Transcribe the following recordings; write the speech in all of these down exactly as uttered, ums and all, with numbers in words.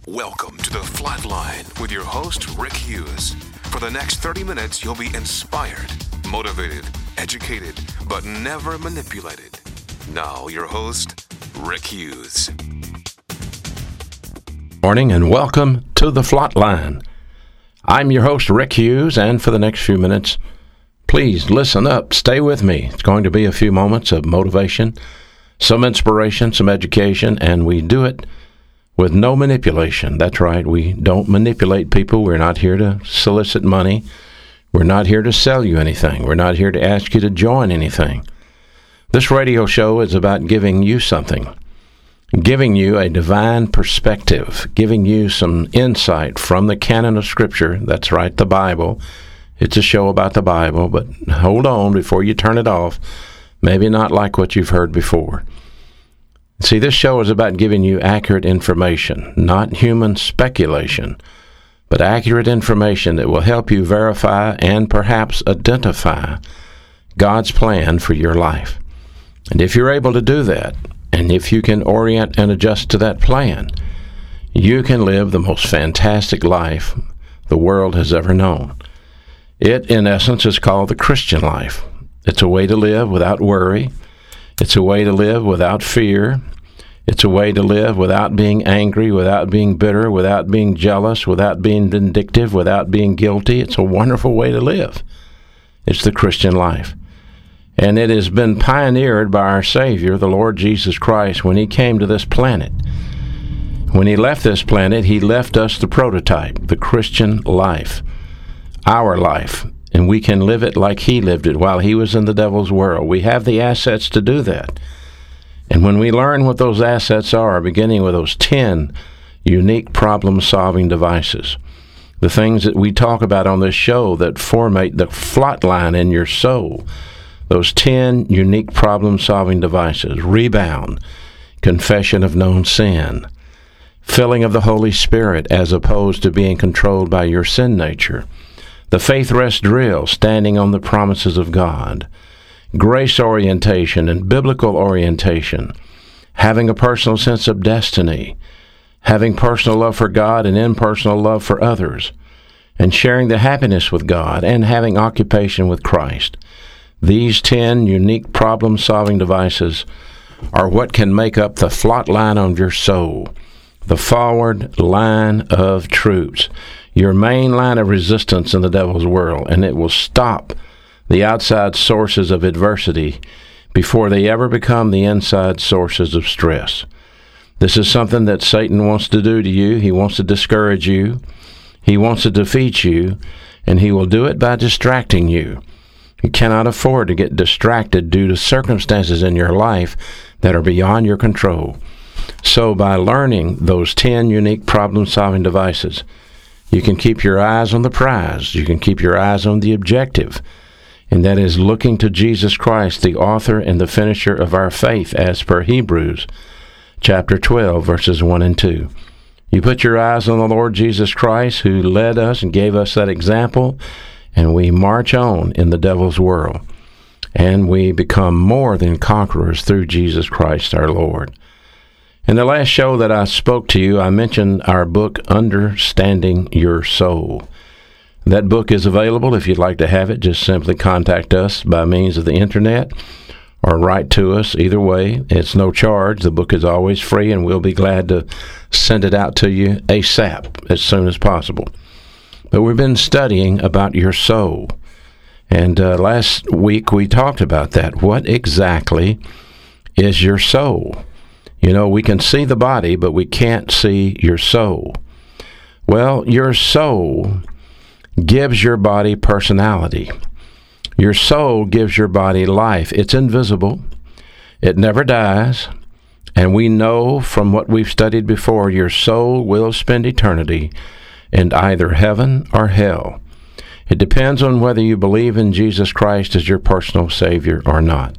Welcome to The Flatline with your host, Rick Hughes. For the next thirty minutes, you'll be inspired, motivated, educated, but never manipulated. Now, your host, Rick Hughes. Morning and welcome to The Flatline. I'm your host, Rick Hughes, and for the next few minutes, please listen up, stay with me. It's going to be a few moments of motivation, some inspiration, some education, and we do it with no manipulation. That's right, we don't manipulate people. We're not here to solicit money. We're not here to sell you anything. We're not here to ask you to join anything. This radio show is about giving you something, giving you a divine perspective, giving you some insight from the canon of Scripture. That's right, the Bible. It's a show about the Bible, but hold on before you turn it off. Maybe not like what you've heard before. See, this show is about giving you accurate information, not human speculation, but accurate information that will help you verify and perhaps identify God's plan for your life. And if you're able to do that, and if you can orient and adjust to that plan, you can live the most fantastic life the world has ever known. It, in essence, is called the Christian life. It's a way to live without worry. It's a way to live without fear. It's a way to live without being angry, without being bitter, without being jealous, without being vindictive, without being guilty. It's a wonderful way to live. It's the Christian life. And it has been pioneered by our Savior, the Lord Jesus Christ, when He came to this planet. When He left this planet, He left us the prototype, the Christian life, our life. And we can live it like He lived it while He was in the devil's world. We have the assets to do that. And when we learn what those assets are, beginning with those ten unique problem-solving devices, the things that we talk about on this show that formate the flatline in your soul, those ten unique problem-solving devices: rebound, confession of known sin, filling of the Holy Spirit as opposed to being controlled by your sin nature, the faith rest drill, standing on the promises of God, grace orientation and biblical orientation, having a personal sense of destiny, having personal love for God and impersonal love for others, and sharing the happiness with God, and having occupation with Christ. These ten unique problem-solving devices are what can make up the flat line on your soul, the forward line of troops, your main line of resistance in the devil's world, and it will stop the outside sources of adversity before they ever become the inside sources of stress. This is something that Satan wants to do to you. He wants to discourage you. He wants to defeat you, and he will do it by distracting you. You cannot afford to get distracted due to circumstances in your life that are beyond your control. So by learning those ten unique problem-solving devices, you can keep your eyes on the prize. You can keep your eyes on the objective, and that is looking to Jesus Christ, the author and the finisher of our faith, as per Hebrews chapter twelve, verses one and two. You put your eyes on the Lord Jesus Christ, who led us and gave us that example, and we march on in the devil's world, and we become more than conquerors through Jesus Christ our Lord. In the last show that I spoke to you, I mentioned our book, Understanding Your Soul. That book is available. If you'd like to have it, just simply contact us by means of the internet or write to us. Either way, it's no charge. The book is always free, and we'll be glad to send it out to you ASAP, as soon as possible. But we've been studying about your soul, and uh, last week we talked about that. What exactly is your soul? You know, we can see the body, but we can't see your soul. Well, your soul gives your body personality. Your soul gives your body life. It's invisible. It never dies. And we know from what we've studied before, your soul will spend eternity in either heaven or hell. It depends on whether you believe in Jesus Christ as your personal Savior or not.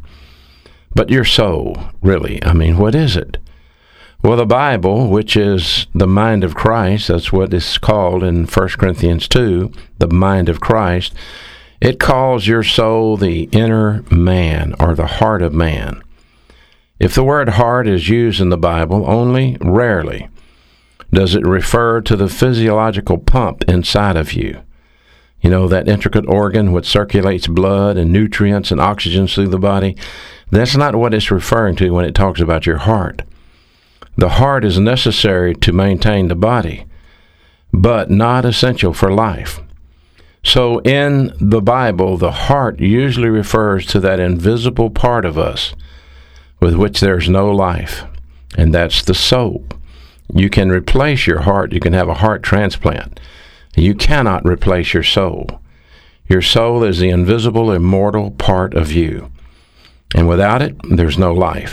But your soul, really, I mean, what is it? Well, the Bible, which is the mind of Christ, that's what it's called in First Corinthians two, the mind of Christ, it calls your soul the inner man, or the heart of man. If the word heart is used in the Bible, only rarely Does it refer to the physiological pump inside of you? You know, that intricate organ which circulates blood and nutrients and oxygen through the body? That's not what it's referring to when it talks about your heart. The heart is necessary to maintain the body, but not essential for life. So in the Bible, the heart usually refers to that invisible part of us with which there's no life, and that's the soul. You can replace your heart. You can have a heart transplant. You cannot replace your soul. Your soul is the invisible, immortal part of you, and without it, there's no life.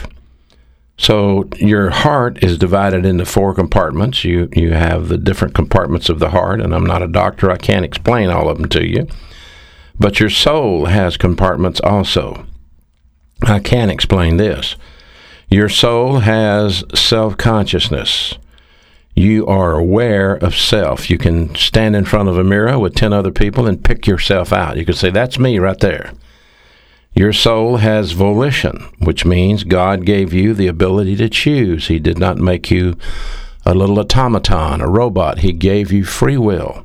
So your heart is divided into four compartments. You you have the different compartments of the heart, and I'm not a doctor. I can't explain all of them to you. But your soul has compartments also. I can explain this. Your soul has self-consciousness. You are aware of self. You can stand in front of a mirror with ten other people and pick yourself out. You can say, that's me right there. Your soul has volition, which means God gave you the ability to choose. He did not make you a little automaton, a robot. He gave you free will.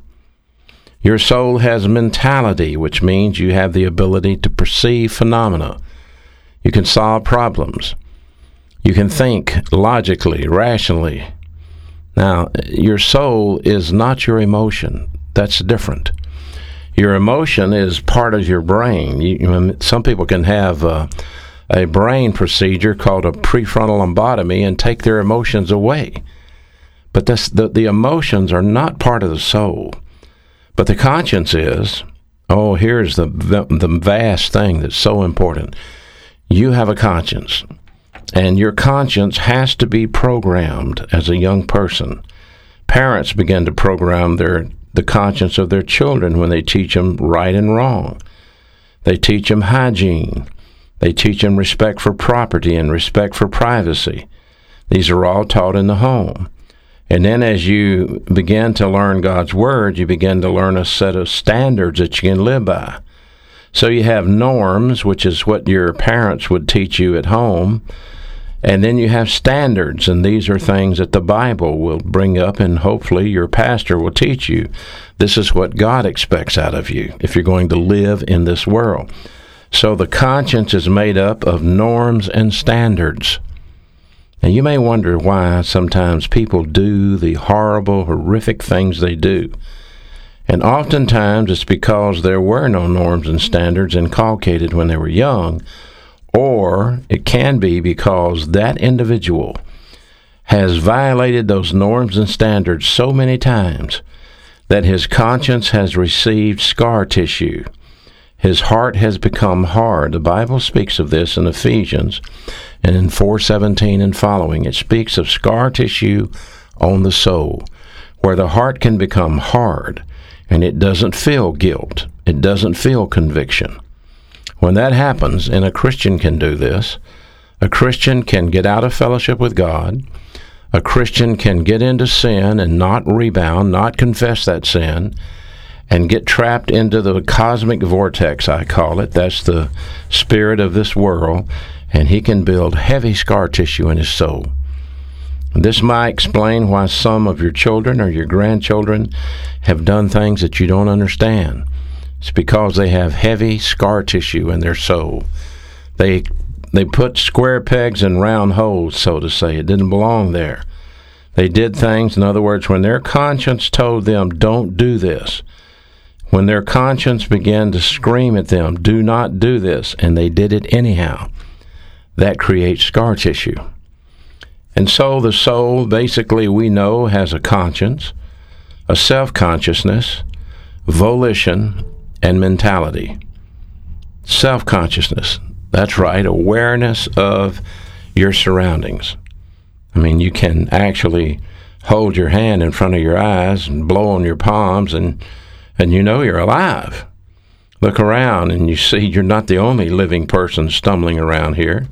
Your soul has mentality, which means you have the ability to perceive phenomena. You can solve problems. You can think logically, rationally. Now, your soul is not your emotion. That's different. Your emotion is part of your brain. You, some people can have a, a brain procedure called a prefrontal lobotomy and take their emotions away. But that's, the, the emotions are not part of the soul. But the conscience is. Oh, here's the, the vast thing that's so important. You have a conscience, and your conscience has to be programmed as a young person. Parents begin to program their the conscience of their children when they teach them right and wrong. They teach them hygiene. They teach them respect for property and respect for privacy. These are all taught in the home. And then as you begin to learn God's Word, you begin to learn a set of standards that you can live by. So you have norms, which is what your parents would teach you at home. And then you have standards, and these are things that the Bible will bring up, and hopefully your pastor will teach you. This is what God expects out of you if you're going to live in this world. So the conscience is made up of norms and standards. And you may wonder why sometimes people do the horrible, horrific things they do. And oftentimes it's because there were no norms and standards inculcated when they were young, or it can be because that individual has violated those norms and standards so many times that his conscience has received scar tissue. His heart has become hard. The Bible speaks of this in Ephesians, and in four seventeen and following, it speaks of scar tissue on the soul, where the heart can become hard, and it doesn't feel guilt. It doesn't feel conviction. When that happens, and a Christian can do this, a Christian can get out of fellowship with God. A Christian can get into sin and not rebound, not confess that sin, and get trapped into the cosmic vortex, I call it. That's the spirit of this world, and he can build heavy scar tissue in his soul. This might explain why some of your children or your grandchildren have done things that you don't understand. It's because they have heavy scar tissue in their soul. They they put square pegs in round holes, so to say. It didn't belong there. They did things, in other words, when their conscience told them, don't do this, when their conscience began to scream at them, do not do this, and they did it anyhow, that creates scar tissue. And so the soul, basically, we know, has a conscience, a self-consciousness, volition, and mentality. Self-consciousness, that's right, awareness of your surroundings. I mean, you can actually hold your hand in front of your eyes and blow on your palms, and and you know you're alive. Look around and you see you're not the only living person stumbling around here.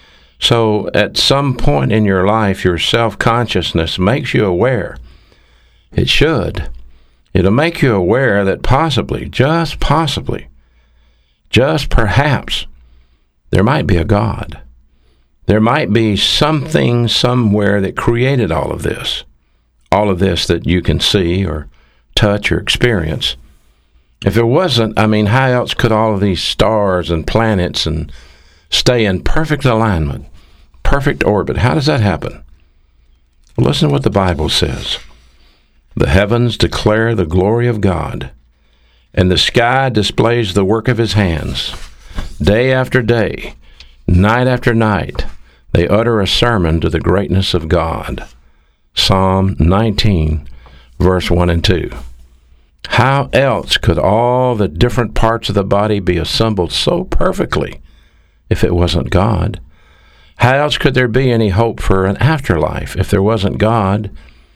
So at some point in your life, your self-consciousness makes you aware. It should. It'll make you aware that possibly, just possibly, just perhaps, there might be a God. There might be something somewhere that created all of this. all of this that you can see or touch or experience. If it wasn't, I mean, how else could all of these stars and planets and stay in perfect alignment, perfect orbit? How does that happen? Well, listen to what the Bible says. The heavens declare the glory of God, and the sky displays the work of his hands. Day after day, night after night, they utter a sermon to the greatness of God. Psalm nineteen, verse one and two. How else could all the different parts of the body be assembled so perfectly if it wasn't God? How else could there be any hope for an afterlife if there wasn't God?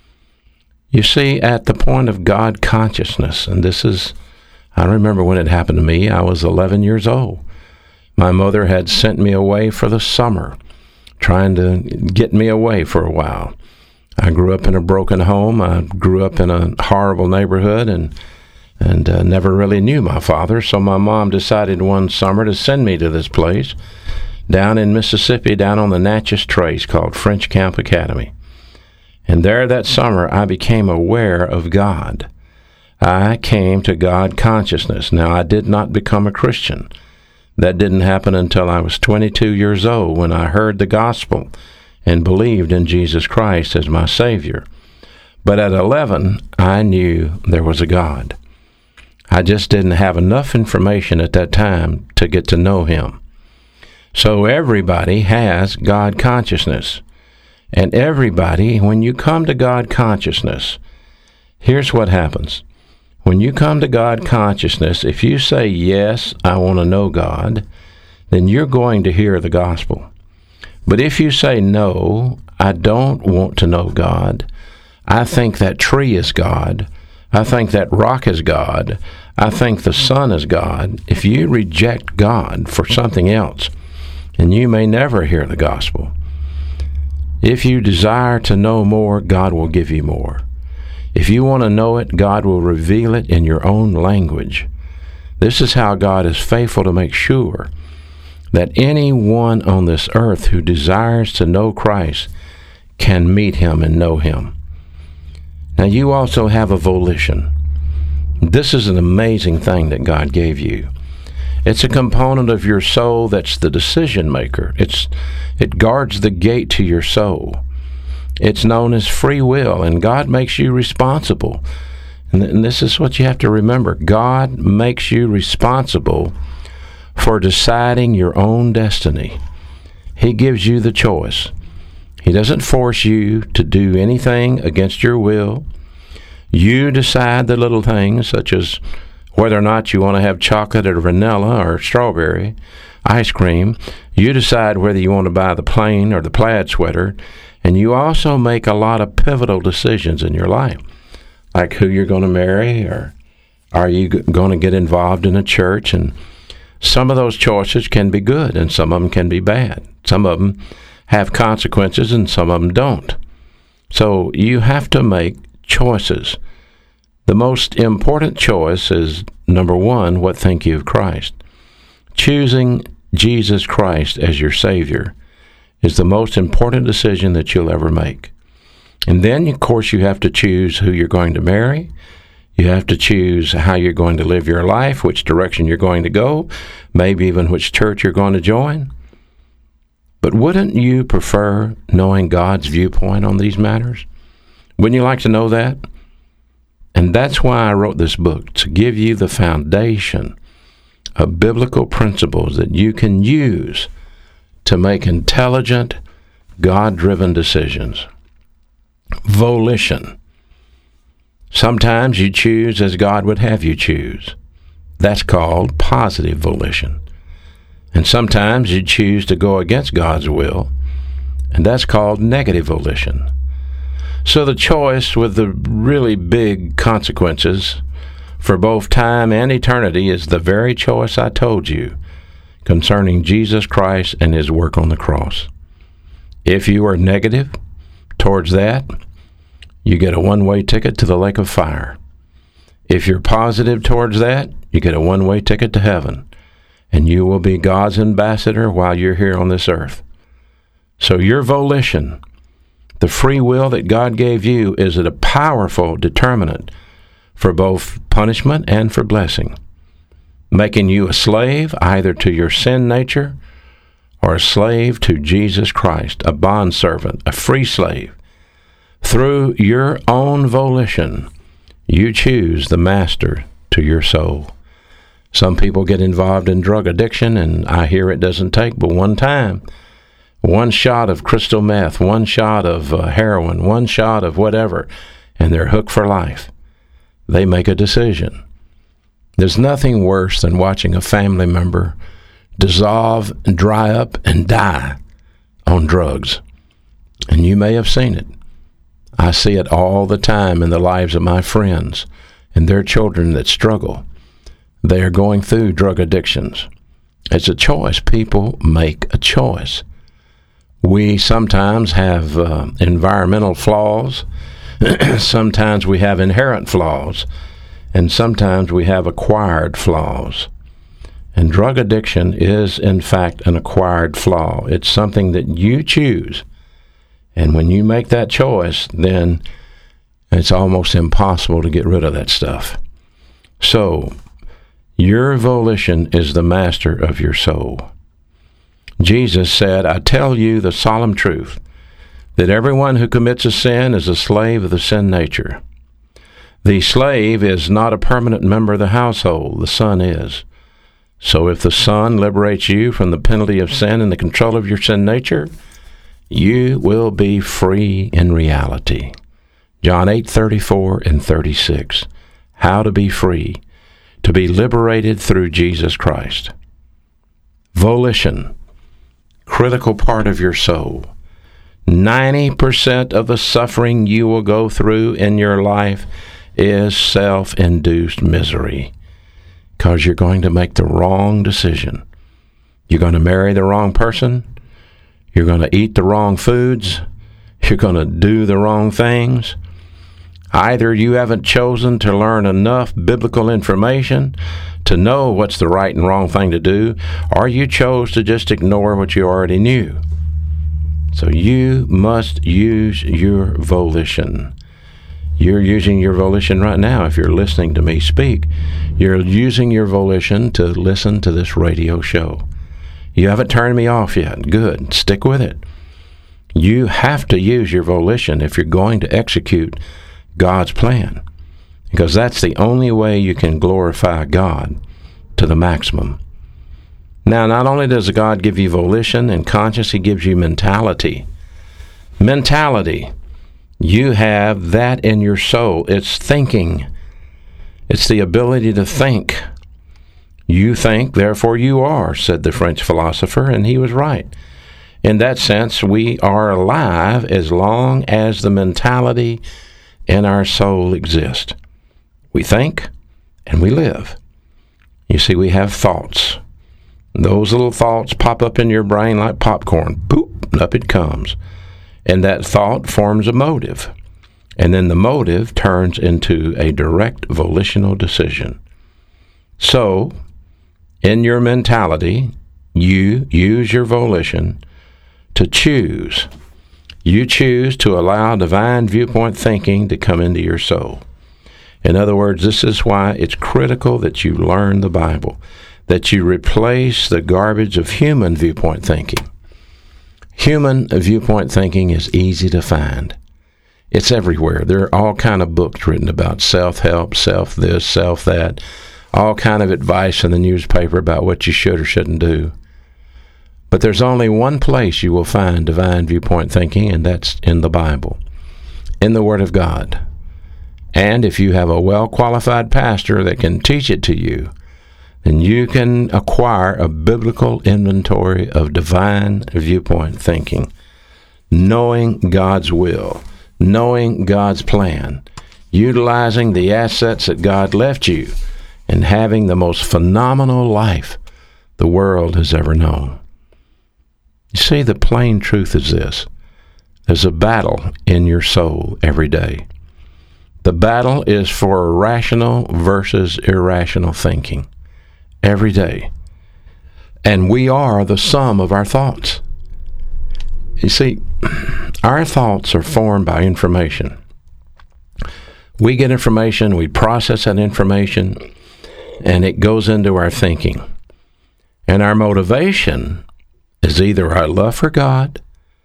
You see, at the point of God consciousness, and this is, I remember when it happened to me, I was eleven years old. My mother had sent me away for the summer, trying to get me away for a while. I grew up in a broken home. I grew up in a horrible neighborhood and and uh, never really knew my father. So my mom decided one summer to send me to this place down in Mississippi, down on the Natchez Trace called French Camp Academy. And there that summer I became aware of God. I came to God consciousness. Now, I did not become a Christian. That didn't happen until I was twenty-two years old when I heard the gospel and believed in Jesus Christ as my Savior. But at eleven, I knew there was a God. I just didn't have enough information at that time to get to know him. So everybody has God consciousness. And everybody, when you come to God consciousness, here's what happens. When you come to God consciousness, if you say, yes, I want to know God, then you're going to hear the gospel. But if you say, no, I don't want to know God, I think that tree is God, I think that rock is God, I think the sun is God, if you reject God for something else, then you may never hear the gospel. If you desire to know more, God will give you more. If you want to know it, God will reveal it in your own language. This is how God is faithful to make sure that anyone on this earth who desires to know Christ can meet him and know him. Now, you also have a volition. This is an amazing thing that God gave you. It's a component of your soul that's the decision maker. It's it guards the gate to your soul. It's known as free will, and God makes you responsible. And, th- and this is what you have to remember. God makes you responsible for deciding your own destiny. He gives you the choice. He doesn't force you to do anything against your will. You decide the little things, such as whether or not you want to have chocolate or vanilla or strawberry ice cream. You decide whether you want to buy the plain or the plaid sweater. And you also make a lot of pivotal decisions in your life, like who you're going to marry, or are you g- going to get involved in a church. And some of those choices can be good, and some of them can be bad. Some of them have consequences, and some of them don't. So you have to make choices. The most important choice is, number one, what think you of Christ? Choosing Jesus Christ as your Savior is the most important decision that you'll ever make. And then, of course, you have to choose who you're going to marry. You have to choose how you're going to live your life, which direction you're going to go, maybe even which church you're going to join. But wouldn't you prefer knowing God's viewpoint on these matters? Wouldn't you like to know that? And that's why I wrote this book, to give you the foundation of biblical principles that you can use to make intelligent, God-driven decisions. Volition. Sometimes you choose as God would have you choose. That's called positive volition. And sometimes you choose to go against God's will, and that's called negative volition. So the choice with the really big consequences for both time and eternity is the very choice I told you concerning Jesus Christ and his work on the cross. If you are negative towards that, you get a one-way ticket to the lake of fire. If you're positive towards that, you get a one-way ticket to heaven, and you will be God's ambassador while you're here on this earth. So your volition, The free will that God gave you is a powerful determinant for both punishment and for blessing, making you a slave either to your sin nature or a slave to Jesus Christ, a bondservant, a free slave. Through your own volition, you choose the master to your soul. Some people get involved in drug addiction, and I hear it doesn't take but one time. One shot of crystal meth, one shot of uh, heroin, one shot of whatever, and they're hooked for life. They make a decision. There's nothing worse than watching a family member dissolve, dry up, and die on drugs. And you may have seen it. I see it all the time in the lives of my friends and their children that struggle. They are going through drug addictions. It's a choice. People make a choice. We sometimes have uh, environmental flaws. Sometimes we have inherent flaws. And sometimes we have acquired flaws. And drug addiction is, in fact, an acquired flaw. It's something that you choose. And when you make that choice, then it's almost impossible to get rid of that stuff. So, your volition is the master of your soul. Jesus said, I tell you the solemn truth, that everyone who commits a sin is a slave of the sin nature. The slave is not a permanent member of the household. The son is. So if the Son liberates you from the penalty of sin and the control of your sin nature, you will be free in reality. John eight thirty-four and thirty-six. How to be free. To be liberated through Jesus Christ. Volition. Critical part of your soul. ninety percent of the suffering you will go through in your life is self-induced misery. Because you're going to make the wrong decision. You're going to marry the wrong person. You're going to eat the wrong foods. You're going to do the wrong things. Either you haven't chosen to learn enough biblical information to know what's the right and wrong thing to do, or you chose to just ignore what you already knew. So you must use your volition. You're using your volition right now. If you're listening to me speak, you're using your volition to listen to this radio show. You haven't turned me off yet. Good. Stick with it. You have to use your volition if you're going to execute God's plan, because that's the only way you can glorify God to the maximum. Now, not only does God give you volition and conscience, He gives you mentality. Mentality. You have that in your soul. It's thinking. It's the ability to think. You think, therefore you are, said the French philosopher, and he was right. In that sense, we are alive as long as the mentality in our soul exists. We think and we live. You see, we have thoughts. Those little thoughts pop up in your brain like popcorn. Poop, up it comes. And that thought forms a motive. And then the motive turns into a direct volitional decision. So, in your mentality, you use your volition to choose. You choose to allow divine viewpoint thinking to come into your soul. In other words, this is why it's critical that you learn the Bible, that you replace the garbage of human viewpoint thinking. Human viewpoint thinking is easy to find. It's everywhere. There are all kind of books written about self-help, self-this, self-that, all kind of advice in the newspaper about what you should or shouldn't do. But there's only one place you will find divine viewpoint thinking, and that's in the Bible, in the Word of God. And if you have a well-qualified pastor that can teach it to you, then you can acquire a biblical inventory of divine viewpoint thinking, knowing God's will, knowing God's plan, utilizing the assets that God left you, and having the most phenomenal life the world has ever known. You see, the plain truth is this. There's a battle in your soul every day. The battle is for rational versus irrational thinking every day. And we are the sum of our thoughts. You see, our thoughts are formed by information. We get information, we process that information, and it goes into our thinking. And our motivation is either our love for God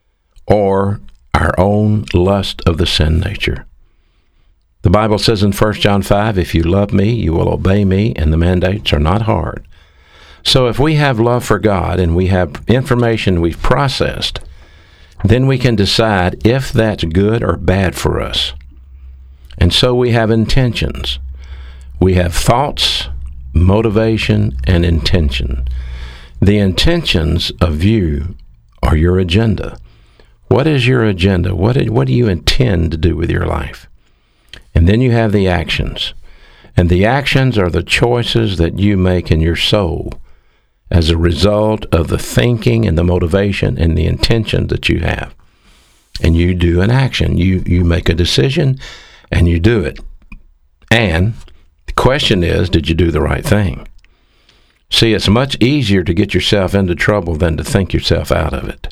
or our own lust of the sin nature. The Bible says in First John five, if you love me, you will obey me, and the mandates are not hard. So if we have love for God and we have information we've processed, then we can decide if that's good or bad for us. And so we have intentions. We have thoughts, motivation, and intention. The intentions of you are your agenda. What is your agenda? What do, what do you intend to do with your life? And then you have the actions. And the actions are the choices that you make in your soul as a result of the thinking and the motivation and the intention that you have. And you do an action. You, you make a decision and you do it. And the question is, did you do the right thing? See, it's much easier to get yourself into trouble than to think yourself out of it.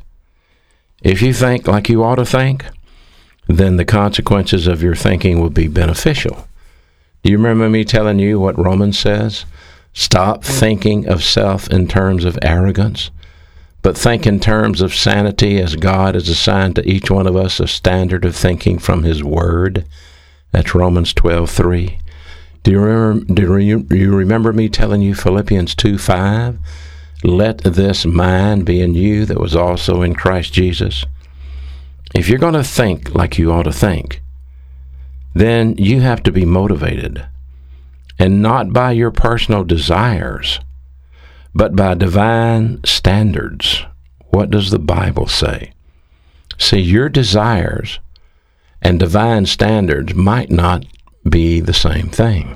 If you think like you ought to think, then the consequences of your thinking will be beneficial. Do you remember me telling you what Romans says? Stop thinking of self in terms of arrogance, but think in terms of sanity, as God has assigned to each one of us a standard of thinking from His Word. That's Romans twelve three. Do you remember, do you, you remember me telling you Philippians two five? Let this mind be in you that was also in Christ Jesus. If you're going to think like you ought to think, then you have to be motivated, and not by your personal desires, but by divine standards. What does the Bible say? See, your desires and divine standards might not be the same thing.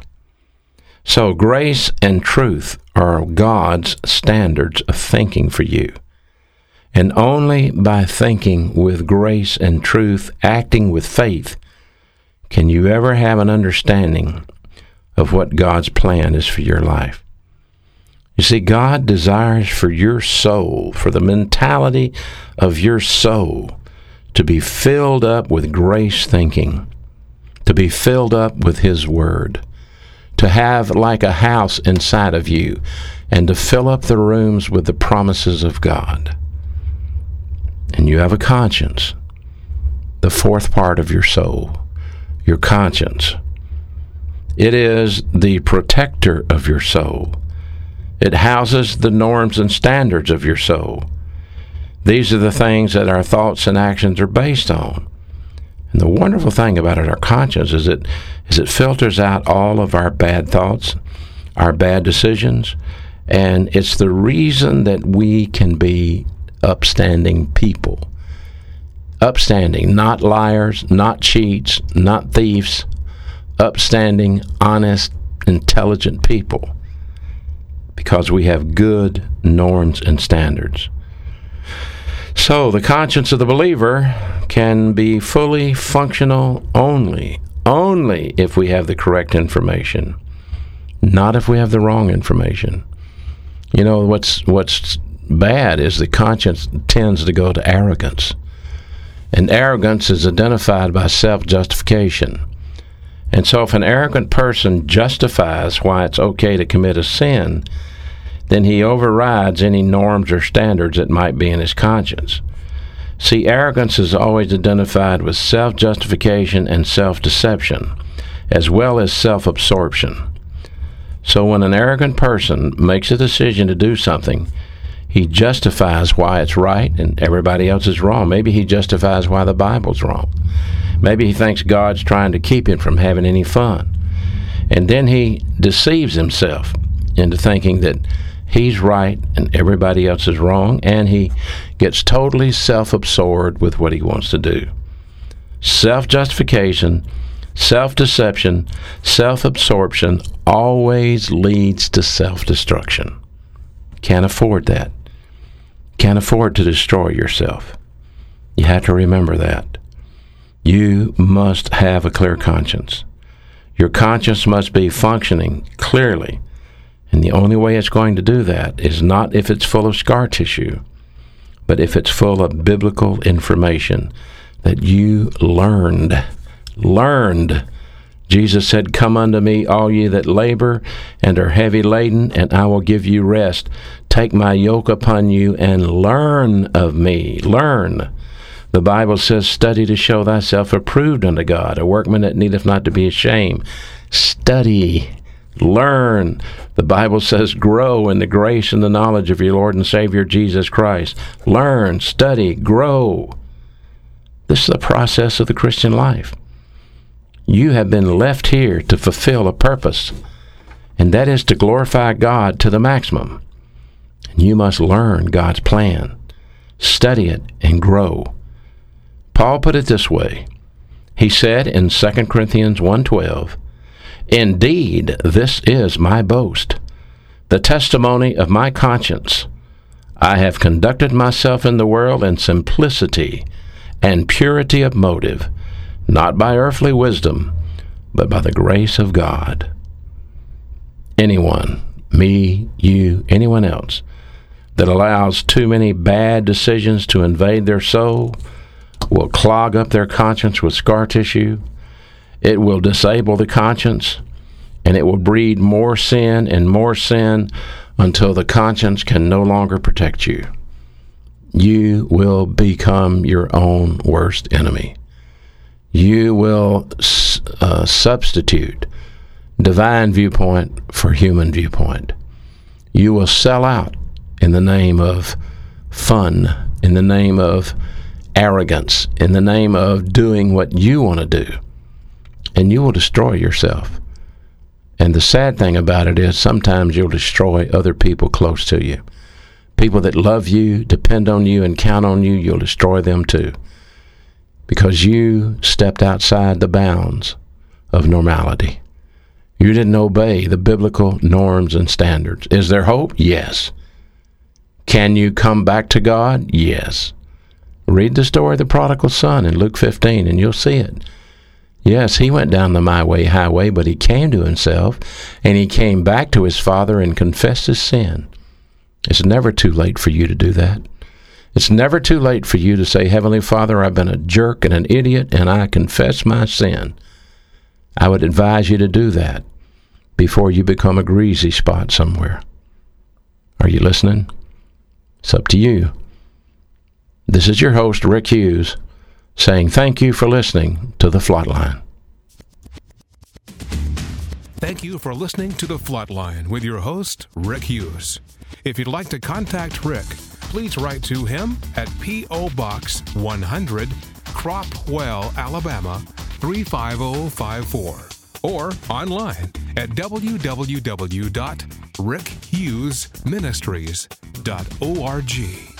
So grace and truth are God's standards of thinking for you. And only by thinking with grace and truth, acting with faith, can you ever have an understanding of what God's plan is for your life. You see, God desires for your soul, for the mentality of your soul, to be filled up with grace thinking, to be filled up with His Word, to have like a house inside of you, and to fill up the rooms with the promises of God. And you have a conscience, the fourth part of your soul, your conscience. It is the protector of your soul. It houses the norms and standards of your soul. These are the things that our thoughts and actions are based on. And the wonderful thing about it, our conscience, is it, is it filters out all of our bad thoughts, our bad decisions, and it's the reason that we can be upstanding people. Upstanding, not liars, not cheats, not thieves, upstanding, honest, intelligent people, because we have good norms and standards. So the conscience of the believer can be fully functional only, only if we have the correct information, not if we have the wrong information. You know, what's what's bad is the conscience tends to go to arrogance. And arrogance is identified by self-justification. And so if an arrogant person justifies why it's okay to commit a sin, then he overrides any norms or standards that might be in his conscience. See, arrogance is always identified with self-justification and self-deception, as well as self-absorption. So when an arrogant person makes a decision to do something, he justifies why it's right and everybody else is wrong. Maybe he justifies why the Bible's wrong. Maybe he thinks God's trying to keep him from having any fun. And then he deceives himself into thinking that he's right and everybody else is wrong, and he gets totally self-absorbed with what he wants to do. Self-justification, self-deception, self-absorption always leads to self-destruction. Can't afford that. Can't afford to destroy yourself. You have to remember that. You must have a clear conscience. Your conscience must be functioning clearly. And the only way it's going to do that is not if it's full of scar tissue, but if it's full of biblical information that you learned, learned. Jesus said, "Come unto me, all ye that labor and are heavy laden, and I will give you rest. Take my yoke upon you and learn of me." Learn. The Bible says, "Study to show thyself approved unto God, a workman that needeth not to be ashamed." Study. Learn. The Bible says, "Grow in the grace and the knowledge of your Lord and Savior Jesus Christ." Learn, study, grow. This is the process of the Christian life. You have been left here to fulfill a purpose, and that is to glorify God to the maximum. And you must learn God's plan, study it, and grow. Paul put it this way. He said in Second Corinthians one twelve, "Indeed, this is my boast, the testimony of my conscience. I have conducted myself in the world in simplicity and purity of motive, not by earthly wisdom, but by the grace of God." Anyone, me, you, anyone else, that allows too many bad decisions to invade their soul will clog up their conscience with scar tissue. It will disable the conscience, and it will breed more sin and more sin until the conscience can no longer protect you. You will become your own worst enemy. You will uh, substitute divine viewpoint for human viewpoint. You will sell out in the name of fun, in the name of arrogance, in the name of doing what you want to do, and you will destroy yourself. And the sad thing about it is sometimes you'll destroy other people close to you. People that love you, depend on you, and count on you, you'll destroy them too. Because you stepped outside the bounds of normality. You didn't obey the biblical norms and standards. Is there hope? Yes. Can you come back to God? Yes. Read the story of the prodigal son in Luke fifteen, and you'll see it. Yes, he went down the my way highway, but he came to himself, and he came back to his father and confessed his sin. It's never too late for you to do that. It's never too late for you to say, "Heavenly Father, I've been a jerk and an idiot, and I confess my sin." I would advise you to do that before you become a greasy spot somewhere. Are you listening? It's up to you. This is your host, Rick Hughes, saying thank you for listening to The Flatline. Thank you for listening to The Flatline with your host, Rick Hughes. If you'd like to contact Rick, please write to him at P O Box one hundred, Cropwell, Alabama three five zero five four, or online at w w w dot rick hughes ministries dot org.